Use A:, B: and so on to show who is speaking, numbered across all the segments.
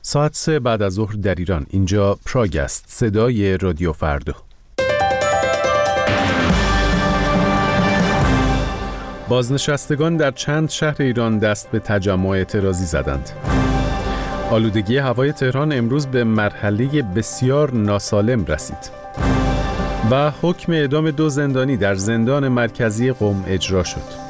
A: ساعت 3 بعد از ظهر در ایران. اینجا پراگ است، صدای رادیو فردا. بازنشستگان در چند شهر ایران دست به تجمع اعتراضی زدند. آلودگی هوای تهران امروز به مرحله بسیار ناسالم رسید. و حکم اعدام 2 زندانی در زندان مرکزی قم اجرا شد.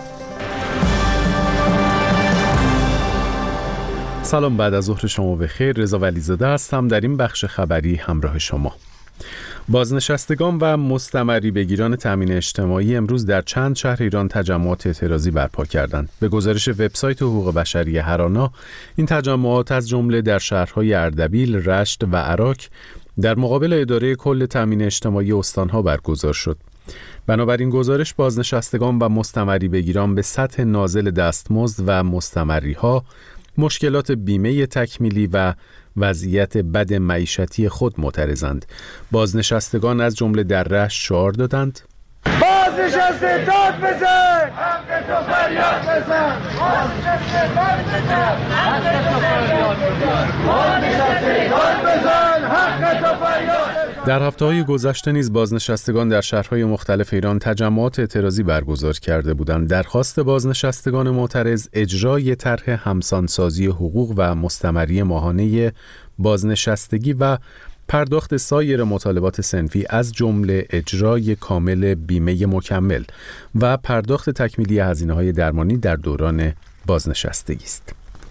A: سلام، بعد از ظهر شما بخیر. رضا ولیزاده هستم. در این بخش خبری همراه شما. بازنشستگان و مستمری بگیران تامین اجتماعی امروز در چند شهر ایران تجمعات اعتراضی برپا کردند. به گزارش وبسایت حقوق بشری هرانا، این تجمعات از جمله در شهرهای اردبیل، رشت و عراق در مقابل اداره کل تامین اجتماعی استانها برگزار شد. بنابراین گزارش بازنشستگان و مستمری بگیران به سطح نازل دستمزد و مستمریها، مشکلات بیمه تکمیلی و وضعیت بد معیشتی خود معترضند. بازنشستگان از جمله در رشت شعار دادند:
B: بازنشسته داد بزن، حق تو فریاد بزن، بازنشسته داد بزن، حق تو فریاد بزن، بازنشسته داد بزن، حق تو فریاد بزن.
A: در هفته‌های گذشته نیز بازنشستگان در شهرهای مختلف ایران تجمعات اعتراضی برگزار کرده بودند. درخواست بازنشستگان معترض اجرای طرح همسانسازی حقوق و مستمری ماهانه بازنشستگی و پرداخت سایر مطالبات صنفی از جمله اجرای کامل بیمه مکمل و پرداخت تکمیلی هزینه‌های درمانی در دوران بازنشستگی است.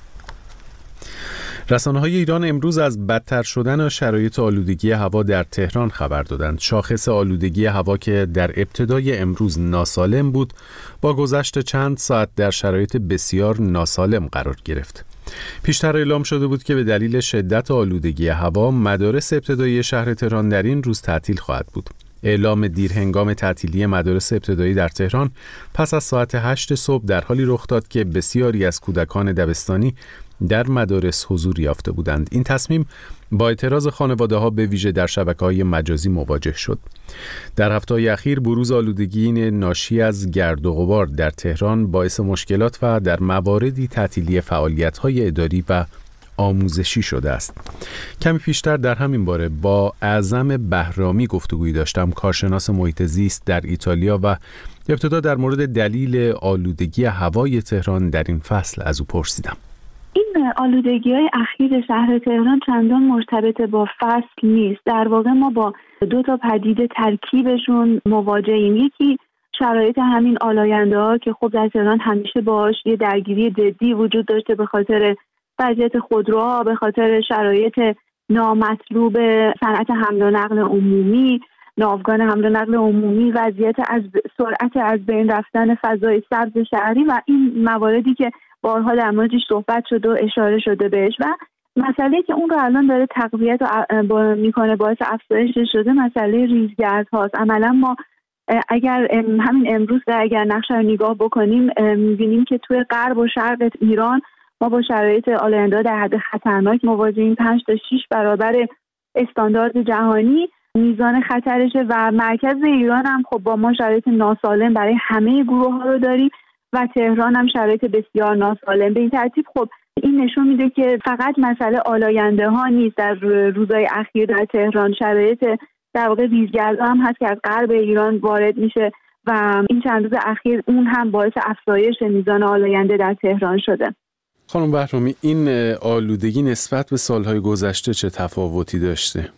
A: رسانه‌های ایران امروز از بدتر شدن شرایط آلودگی هوا در تهران خبر دادند. شاخص آلودگی هوا که در ابتدای امروز ناسالم بود، با گذشت چند ساعت در شرایط بسیار ناسالم قرار گرفت. پیشتر اعلام شده بود که به دلیل شدت آلودگی هوا مدارس ابتدایی شهر تهران در این روز تعطیل خواهد بود. اعلام دیرهنگام تعطیلی مدارس ابتدایی در تهران پس از ساعت 8 صبح در حالی رخ داد که بسیاری از کودکان دبستانی در مدارس حضور یافته بودند. این تصمیم با اعتراض خانواده‌ها به ویژه در شبکه‌های مجازی مواجه شد. در هفته‌های اخیر بروز آلودگی ناشی از گرد و غبار در تهران باعث مشکلات و در مواردی تعطیلی فعالیت‌های اداری و آموزشی شده است. کمی پیشتر در همین باره با اعظم بهرامی گفتگویی داشتم، کارشناس محیط زیست در ایتالیا، و ابتدا در مورد دلیل آلودگی هوای تهران در این فصل از او پرسیدم.
C: این آلودگی‌های اخیر شهر تهران چندان مرتبط با فصل نیست. در واقع ما با 2 پدیده ترکیبشون مواجهیم. یکی شرایط همین آلاینده‌ها که خب در تهران همیشه باهاش یه درگیری جدی وجود داشته به خاطر وضعیت خودروها، به خاطر شرایط نامطلوب صنعت حمل و نقل عمومی، ناوگان حمل و نقل عمومی، وضعیت از سرعت از بین رفتن فضای سبز شهری و این مواردی که بارها در موردش صحبت شده و اشاره شده بهش. و مسئله که اون رو الان داره تقویت میکنه، باعث افزایش شده، مسئله ریزگرد هاست. عملا ما اگر همین امروز اگر نقشه رو نگاه بکنیم میبینیم که توی غرب و شرق ایران ما با شرایط آلاینده در حد خطرناک مواجهیم. 5 تا 6 برابر استاندارد جهانی میزان خطرشه و مرکز ایران هم خب با ما شرایط ناسالم برای همه گروه ها رو داریم و تهران هم شرایط بسیار ناسالم. به این ترتیب خب این نشون میده که فقط مسئله آلاینده ها نیست. در روزهای اخیر در تهران شرایط در واقع ریزگرد هم هست که از غرب ایران وارد میشه و این چند روز اخیر اون هم باعث افزایش میزان آلاینده در تهران شده.
A: خانم بهرامی، این آلودگی نسبت به سالهای گذشته چه تفاوتی داشته؟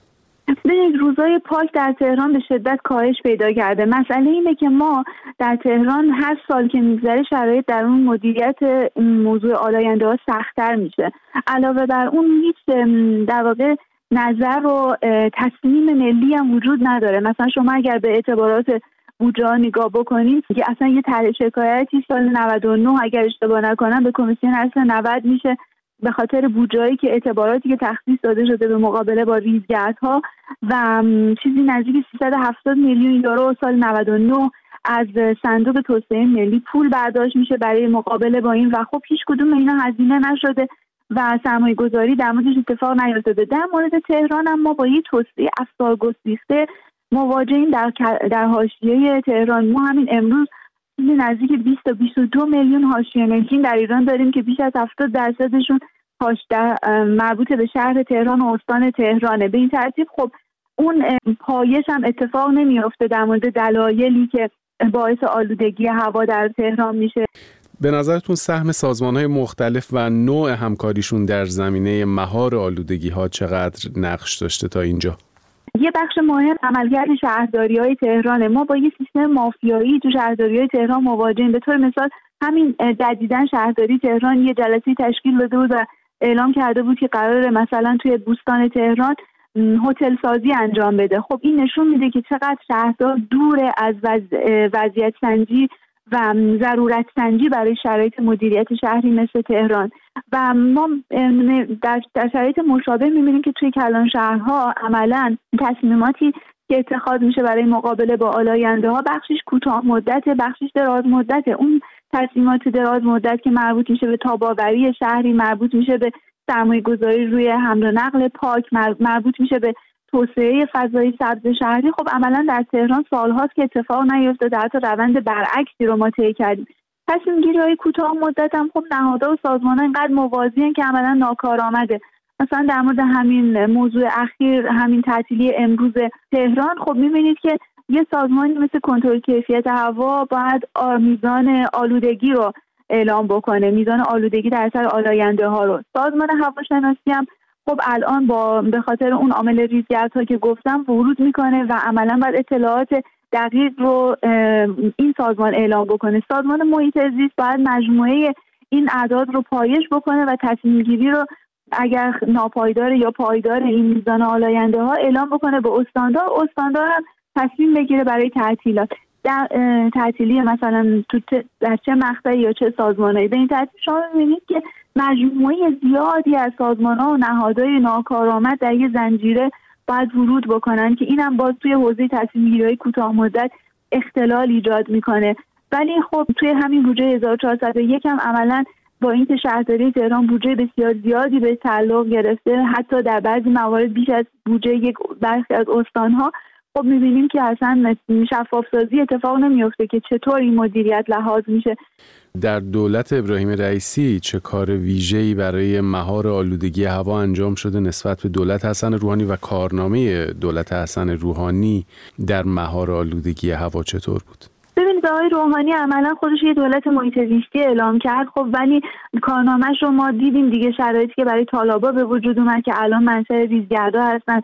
C: روزهای پاک در تهران به شدت کاهش پیدا کرده. مسئله اینه که ما در تهران هر سال که میگذره شرایط در اون مدیریت موضوع آلاینده ها سخت‌تر میشه. علاوه بر اون هیچ در واقع نظر و تصمیم ملی هم وجود نداره. مثلا شما اگر به اعتبارات بودجه نگاه بکنید که اصلا یه طرح شکایتی سال 99 اگر اشتباه نکنم به کمیسیون اصل 90 میشه به خاطر بودجه‌ای که اعتباراتی که تخصیص داده شده به مقابله با ریزگردها و چیزی نزدیک 370 میلیون یورو سال 99 از صندوق توسعه ملی پول برداشت میشه برای مقابله با این و خب هیچ کدوم اینا هزینه نشده و سرمایه گذاری در موردش اتفاق نیفتاده. در مورد تهران هم ما با یه توسعه افزار گسیخته مواجهیم. در حاشیه تهران ما همین امروز نزدیک 20 تا 22 میلیون حاشیه نشین در ایران داریم که بیش از 70% مربوط به شهر تهران و استان تهرانه. به این ترتیب خب اون پایش هم اتفاق نمیفته در مورد دلایلی که باعث آلودگی هوا در تهران میشه.
A: به نظرتون سهم سازمان‌های مختلف و نوع همکاریشون در زمینه مهار آلودگی‌ها چقدر نقش داشته تا اینجا؟
C: یه بخش مهم عملکرد شهرداری‌های تهرانه. ما با یه سیستم مافیایی تو شهرداری‌های تهران مواجهیم. به طور مثال همین جدیداً شهرداری تهران یه جلسه تشکیل داده بود و اعلام کرده بود که قراره مثلا توی بوستان تهران هتل سازی انجام بده. خب این نشون میده که چقدر شهردار دور از وضعیت سنجی و ضرورت سنجی برای شرایط مدیریت شهری مثل تهران. و ما در شرایط مشابه می‌بینیم که توی کلان شهرها عملاً تصمیماتی که اتخاذ میشه برای مقابله با آلاینده‌ها بخشش کوتاه مدته، بخشش دراز مدته. اون تصمیمات دراز مدت که مربوط میشه به تاب‌آوری شهری، مربوط میشه به سرمایه‌گذاری روی حمل و نقل پاک، مربوط میشه به توسعه فضای سبز شهری، خب عملا در تهران سالهاست که اتفاق نیفتاده، حتی روند برعکسی رو ما طی کردیم. تصمیم گیری‌های کوتاه مدت هم خب نهادها و سازمان‌ها اینقدر موازی‌اند که عملا ناکارآمده. مثلا در مورد همین موضوع اخیر، همین تعطیلی امروز تهران، خب می‌بینید که یه سازمانی مثل کنترل کیفیت هوا باید میزان آلودگی رو اعلام بکنه، میزان آلودگی در اثر آلاینده‌ها رو. سازمان هواشناسی هم خب الان به خاطر اون عامل ریزگردها که گفتم ورود میکنه و عملا باید اطلاعات دقیق رو این سازمان اعلام بکنه. سازمان محیط زیست باید مجموعه این اعداد رو پایش بکنه و تصمیم گیری رو اگر ناپایدار یا پایدار این میزان آلاینده ها اعلام بکنه به استاندار هم تصمیم بگیره برای تعطیلات. در تعطیلی مثلا در چه مقطعی یا چه سازمانایی. به این ترتیب شما می‌بینید که مجموعه زیادی از سازمان‌ها و نهادهای ناکارآمد در یک زنجیره باید ورود بکنن که اینم باز توی حوزه تصمیم‌گیری‌های کوتاه مدت اختلال ایجاد میکنه. ولی خب توی همین بودجه 1401 هم عملاً با اینکه شهرداری تهران بودجه بسیار زیادی به تعلق گرفته، حتی در بعضی موارد بیش از بودجه یک برخی از استان‌ها، خب می‌بینیم که اصلا شفاف‌سازی اتفاق نمی‌افته که چطور این مدیریت لحاظ میشه.
A: در دولت ابراهیم رئیسی چه کار ویژه‌ای برای مهار آلودگی هوا انجام شده نسبت به دولت حسن روحانی و کارنامه دولت حسن روحانی در مهار آلودگی هوا چطور بود؟
C: ببینید آقای روحانی عملا خودش یه دولت محیط زیستی اعلام کرد، خب ولی کارنامه‌اش رو ما دیدیم دیگه، شرایطی که برای طالابا به وجود اومد که الان منشأ ریزگردها هستن،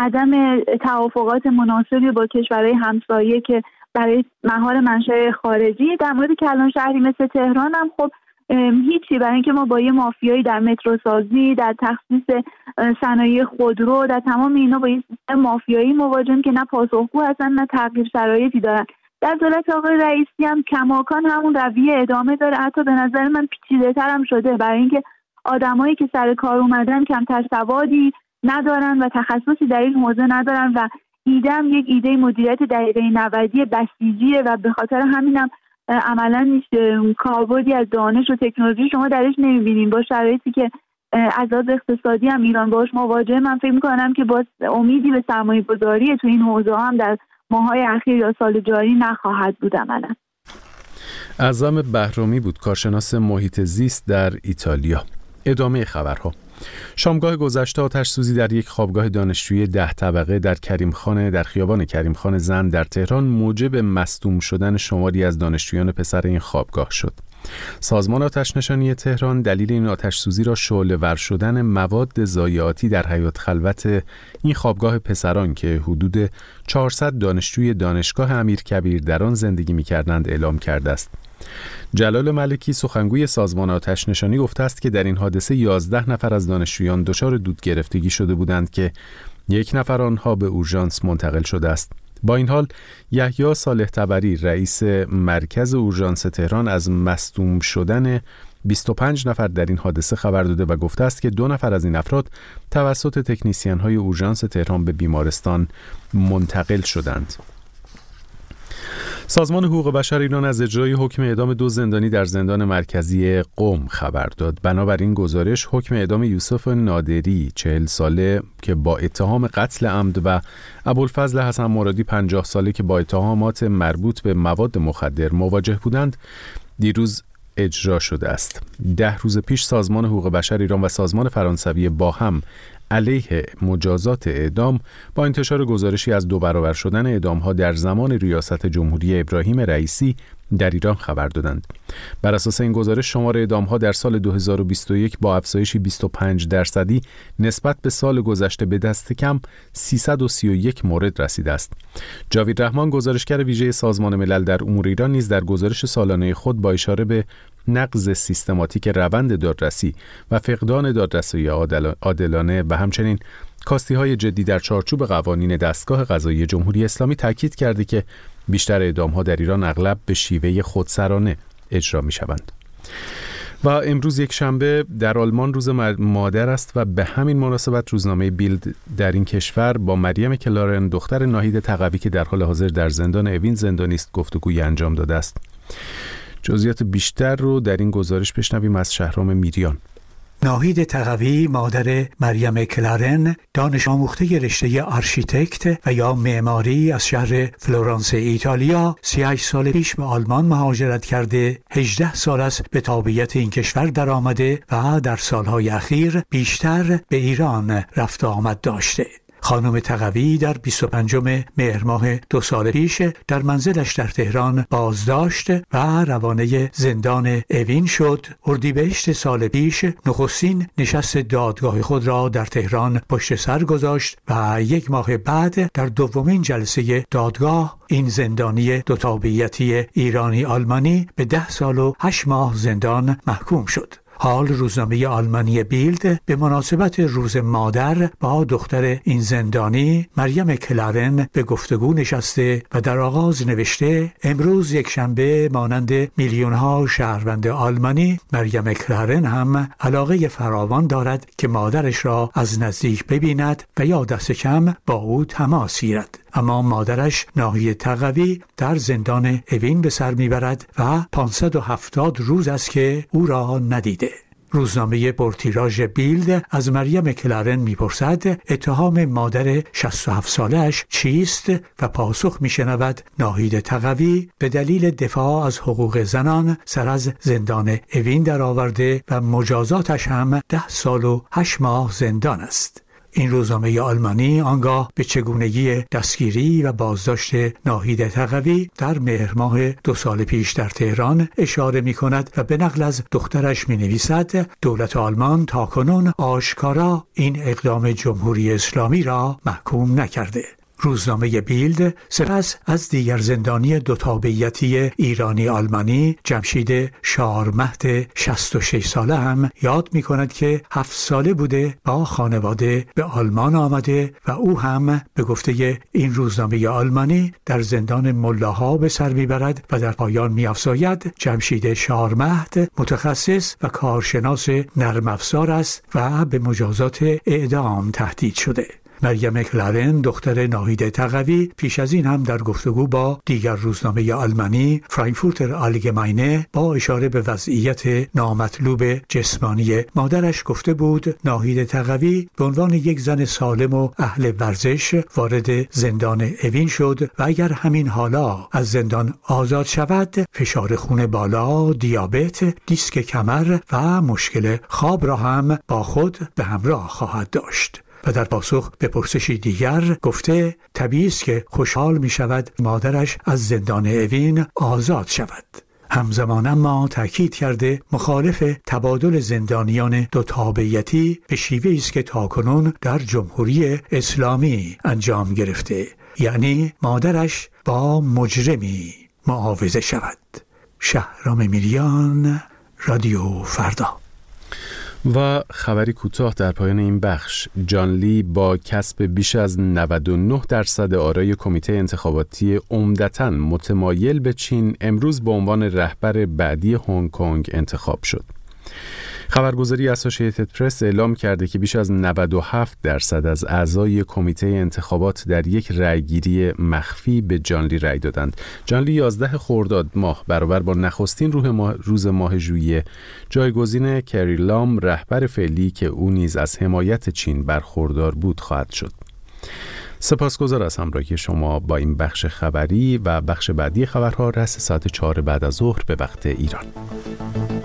C: عدم توافقات مناسبی با کشورهای همسایه که برای مهار منشأ خارجی. در مورد کلان شهری مثل تهران هم خب هیچی، برای اینکه ما با یه مافیایی در مترو سازی، در تخصیص صنایع خودرو، در تمام اینا با یه سیستم مافیایی مواجهیم که نه پاسخگو هستن نه تغییر شرایطی دارن. در دولت آقای رئیسی هم کماکان همون رویه ادامه داره، حتی به نظر من پیچیده‌تر هم شده، برای اینکه آدمایی که سر کار اومدن کمتر سوادی ندارن و تخصصی در این حوزه ندارن و ایده هم یک ایده مدیریت دقیقه 90 بسیجیه و به خاطر همینم عملاً کاربردی از دانش و تکنولوژی شما درش نمی‌بینیم. با شرایطی که از لحاظ اقتصادی هم ایران باهاش مواجهه، من فکر می‌کنم که با امیدی به سرمایه‌گذاری تو این حوزه هم در ماه‌های اخیر یا سال جاری نخواهد بود عملاً.
A: اعظم بهرامی بود، کارشناس محیط زیست در ایتالیا. ادامه خبرها. شامگاه گذشته آتش‌سوزی در یک خوابگاه دانشجویی 10 طبقه در خیابان کریمخان زند در تهران موجب مصدوم شدن شماری از دانشجویان پسر این خوابگاه شد. سازمان آتش‌نشانی تهران دلیل این آتش‌سوزی را شعله‌ور شدن مواد ضایعاتی در حیاط خلوت این خوابگاه پسران که حدود 400 دانشجوی دانشگاه امیرکبیر در آن زندگی می‌کردند اعلام کرده است. جلال ملکی سخنگوی سازمان آتش‌نشانی گفته است که در این حادثه 11 نفر از دانشجویان دچار دود گرفتگی شده بودند که 1 نفر آنها به اورژانس منتقل شده است. با این حال یحیی صالح طبری رئیس مرکز اورژانس تهران از مصدوم شدن 25 نفر در این حادثه خبر داده و گفته است که 2 نفر از این افراد توسط تکنیسیان‌های اورژانس تهران به بیمارستان منتقل شدند. سازمان حقوق بشر ایران از اجرای حکم اعدام 2 زندانی در زندان مرکزی قم خبر داد. بنابراین گزارش حکم اعدام یوسف نادری 40 ساله که با اتهام قتل عمد و ابوالفضل حسن مرادی 50 ساله که با اتهامات مربوط به مواد مخدر مواجه بودند دیروز اجرا شده است. 10 روز پیش سازمان حقوق بشر ایران و سازمان فرانسوی با هم علیه مجازات اعدام با انتشار گزارشی از 2 برابر شدن اعدام‌ها در زمان ریاست جمهوری ابراهیم رئیسی در ایران خبر دادند. بر اساس این گزارش شمار اعدام‌ها در سال 2021 با افزایشی 25% نسبت به سال گذشته به دست کم 331 مورد رسیده است. جاوید رحمان گزارشگر ویژه سازمان ملل در امور ایران نیز در گزارش سالانه خود با اشاره به نقض سیستماتیک روند دادرسی و فقدان دادرسی عادلانه و همچنین کاستی‌های جدی در چارچوب قوانین دستگاه قضایی جمهوری اسلامی تاکید کرده که بیشتر اعدام‌ها در ایران اغلب به شیوه خودسرانه اجرا می‌شوند. و امروز یک شنبه در آلمان روز مادر است و به همین مناسبت روزنامه بیلد در این کشور با مریم کلارن دختر ناهید تقوی که در حال حاضر در زندان اوین زندانی است گفتگویی انجام داده است. جزئیات بیشتر رو در این گزارش بشنویم از شهرام میریان.
D: ناهید تقوی مادر مریم کلارن دانش آموخته رشته آرشیتکت و یا معماری از شهر فلورانس ایتالیا 38 سال پیش به آلمان مهاجرت کرده 18 سال است به تابعیت این کشور در آمده و در سالهای اخیر بیشتر به ایران رفت و آمد داشته. خانم تقوی در 25 مهر ماه 2 سال پیش در منزلش در تهران بازداشت و روانه زندان اوین شد. اردیبهشت سال پیش نخستین نشست دادگاه خود را در تهران پشت سر گذاشت و 1 ماه بعد در دومین جلسه دادگاه این زندانی 2 تابعیتی ایرانی آلمانی به 10 سال و 8 ماه زندان محکوم شد. حال روزنامه آلمانی بیلد به مناسبت روز مادر با دختر این زندانی مریم کلارن به گفتگو نشسته و در آغاز نوشته امروز یک شنبه مانند میلیون‌ها شهروند آلمانی مریم کلارن هم علاقه فراوان دارد که مادرش را از نزدیک ببیند و یا دست کم با او تماس گیرد. اما مادرش ناهید تقوی در زندان اوین به سر میبرد و 570 روز است که او را ندیده. روزنامه پرتیراژ بیلد از مریم کلارن میپرسد اتهام مادر 67 سالش چیست و پاسخ میشنود ناهید تقوی به دلیل دفاع از حقوق زنان سر از زندان اوین درآورده و مجازاتش هم 10 سال و 8 ماه زندان است. این روزنامه آلمانی آنگاه به چگونگی دستگیری و بازداشت ناهید تقوی در مهر ماه 2 سال پیش در تهران اشاره می کند و به نقل از دخترش می نویسد دولت آلمان تاکنون آشکارا این اقدام جمهوری اسلامی را محکوم نکرده. روزنامه بیلد سپس از دیگر زندانی 2 تابعیتی ایرانی آلمانی جمشید شارمهد 66 ساله هم یاد می کند که 7 ساله بوده با خانواده به آلمان آمده و او هم به گفته این روزنامه آلمانی در زندان ملاها به سر می برد و در پایان می افزاید جمشید شارمهد متخصص و کارشناس نرم افزار است و به مجازات اعدام تهدید شده. مریم کلارن دختر ناهید تقوی پیش از این هم در گفتگو با دیگر روزنامه آلمانی فرانکفورتر آلگماینه با اشاره به وضعیت نامطلوب جسمانی مادرش گفته بود ناهید تقوی به عنوان یک زن سالم و اهل ورزش وارد زندان اوین شد و اگر همین حالا از زندان آزاد شود فشار خون بالا، دیابت، دیسک کمر و مشکل خواب را هم با خود به همراه خواهد داشت. و در پاسخ به پرسشی دیگر گفته طبیعی است که خوشحال می شود مادرش از زندان اوین آزاد شود. همزمان اما تأکید کرده مخالف تبادل زندانیان 2 تابعیتی به شیوهی است که تاکنون در جمهوری اسلامی انجام گرفته، یعنی مادرش با مجرمی معاوضه شود. شهرام میریان، رادیو فردا.
A: و خبری کوتاه در پایان این بخش. جان لی با کسب بیش از 99% آرای کمیته انتخاباتی عمدتاً متمایل به چین امروز به عنوان رهبر بعدی هنگ کنگ انتخاب شد. خبرگزاری اسوسییتد پرس اعلام کرده که بیش از 97% از اعضای کمیته انتخابات در یک رأیگیری مخفی به جان لی رأی دادند. جان لی 11 خرداد ماه برابر با نخستین روز ماه ژوئیه جایگزین کری لام رهبر فعلی که او نیز از حمایت چین برخوردار بود خواهد شد. سپاسگزار از همراهی شما با این بخش خبری و بخش بعدی خبرها رأس ساعت 4 بعد از ظهر به وقت ایران.